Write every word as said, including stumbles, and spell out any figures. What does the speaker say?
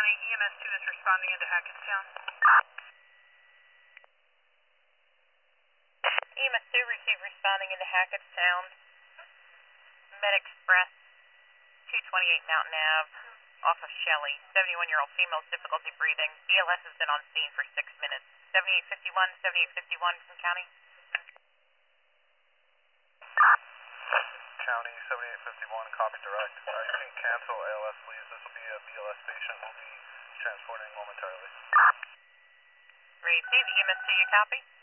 E M S two is responding into Hackettstown. E M S two received responding into Hackettstown. Med Express, two twenty-eight Mountain Ave, off of Shelley. seventy-one-year-old female with difficulty breathing. B L S has been on scene for six minutes. seventy-eight fifty-one, seventy-eight fifty-one from County. County seventy-eight fifty-one, copy direct. Uh, you can cancel A L S, please. This will be a B L S patient. We'll be transporting momentarily. Received. E M S two, you copy?